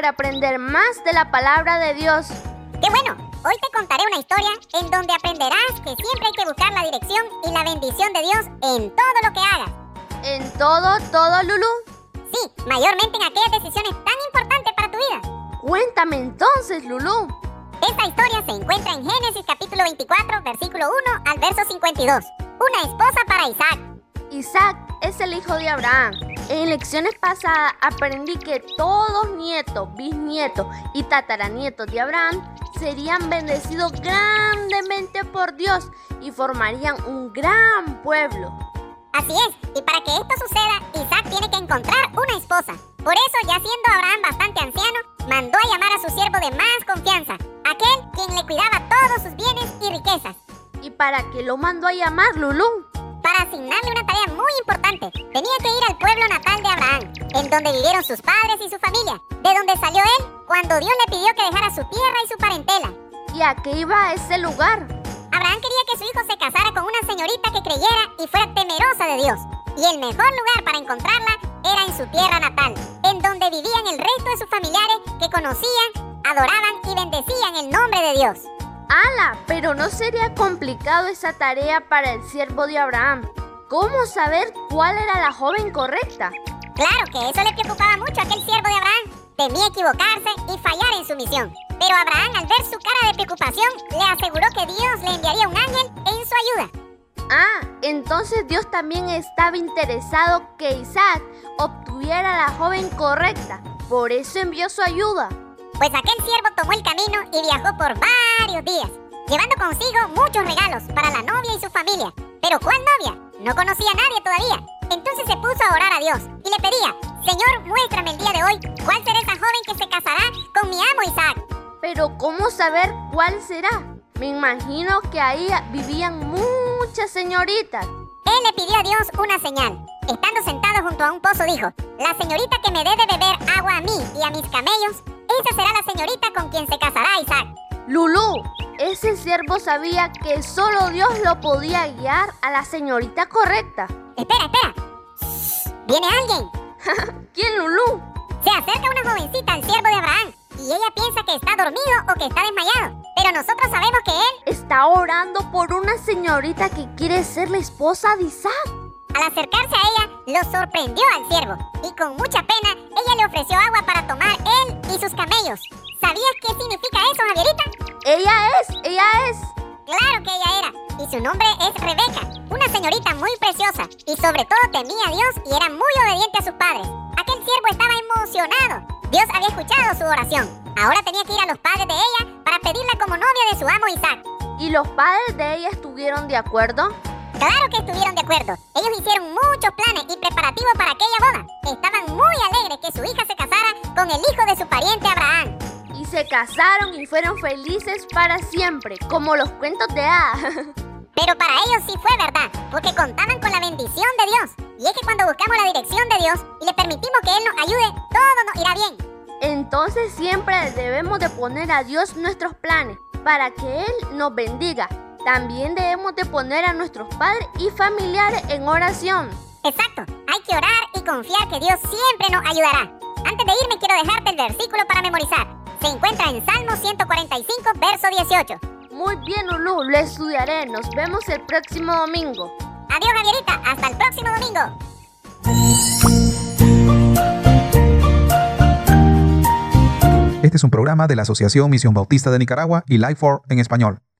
para aprender más de la palabra de Dios. ¡Qué bueno! Hoy te contaré una historia en donde aprenderás que siempre hay que buscar la dirección y la bendición de Dios en todo lo que hagas. ¿En todo, Lulú? Sí, mayormente en aquellas decisiones tan importantes para tu vida. Cuéntame entonces, Lulú. Esta historia se encuentra en Génesis capítulo 24, versículo 1 al verso 52. Una esposa para Isaac. Isaac es el hijo de Abraham. En lecciones pasadas aprendí que todos nietos, bisnietos y tataranietos de Abraham serían bendecidos grandemente por Dios y formarían un gran pueblo. Así es, y para que esto suceda, Isaac tiene que encontrar una esposa. Por eso, ya siendo Abraham bastante anciano, mandó a llamar a su siervo de más confianza, aquel quien le cuidaba todos sus bienes y riquezas. ¿Y para qué lo mandó a llamar, Lulú? Para asignarle una tarea muy importante. Tenía que ir al pueblo natal de Abraham, en donde vivieron sus padres y su familia, de donde salió él cuando Dios le pidió que dejara su tierra y su parentela. ¿Y a qué iba a ese lugar? Abraham quería que su hijo se casara con una señorita que creyera y fuera temerosa de Dios. Y el mejor lugar para encontrarla era en su tierra natal, en donde vivían el resto de sus familiares que conocían, adoraban y bendecían el nombre de Dios. ¡Hala! Pero ¿no sería complicado esa tarea para el siervo de Abraham? ¿Cómo saber cuál era la joven correcta? Claro que eso le preocupaba mucho a aquel siervo de Abraham. Temía equivocarse y fallar en su misión. Pero Abraham, al ver su cara de preocupación, le aseguró que Dios le enviaría un ángel en su ayuda. Ah, entonces Dios también estaba interesado que Isaac obtuviera la joven correcta. Por eso envió su ayuda. Pues aquel siervo tomó el camino y viajó por varios días, llevando consigo muchos regalos para la novia y su familia. ¿Pero cuál novia? No conocía a nadie todavía. Entonces se puso a orar a Dios y le pedía: Señor, muéstrame el día de hoy cuál será esa joven que se casará con mi amo Isaac. Pero ¿cómo saber cuál será? Me imagino que ahí vivían muchas señoritas. Él le pidió a Dios una señal. Estando sentado junto a un pozo dijo: la señorita que me dé de beber agua a mí y a mis camellos, esa será la señorita con quien se casará Isaac. Lulú, ese siervo sabía que solo Dios lo podía guiar a la señorita correcta. Espera. ¿Viene alguien? ¿Quién, Lulú? Se acerca una jovencita al siervo de Abraham y ella piensa que está dormido o que está desmayado. Pero nosotros sabemos que él está orando por una señorita que quiere ser la esposa de Isaac. Al acercarse a ella, lo sorprendió al siervo y con mucha pena, ella le ofreció agua para tomar él y sus camellos. ¿Sabías qué significa eso, Javierita? Ella es. Claro que ella era, y su nombre es Rebeca, una señorita muy preciosa y sobre todo temía a Dios y era muy obediente a sus padres. Aquel siervo estaba emocionado. Dios había escuchado su oración. Ahora tenía que ir a los padres de ella para pedirla como novia de su amo Isaac. ¿Y los padres de ella estuvieron de acuerdo? Claro que estuvieron de acuerdo. Ellos hicieron muchos planes y preparativos para aquella boda. Estaban muy alegres que su hija se casara con el hijo de su pariente Abraham. Y se casaron y fueron felices para siempre, como los cuentos de hadas. Pero para ellos sí fue verdad, porque contaban con la bendición de Dios. Y es que cuando buscamos la dirección de Dios y le permitimos que Él nos ayude, todo nos irá bien. Entonces siempre debemos de poner a Dios nuestros planes para que Él nos bendiga. También debemos de poner a nuestros padres y familiares en oración. Exacto, hay que orar y confiar que Dios siempre nos ayudará. Antes de irme quiero dejarte el versículo para memorizar. Se encuentra en Salmo 145, verso 18. Muy bien, Lulú, lo estudiaré. Nos vemos el próximo domingo. Adiós, Javierita, hasta el próximo domingo. Este es un programa de la Asociación Misión Bautista de Nicaragua y Life4 en español.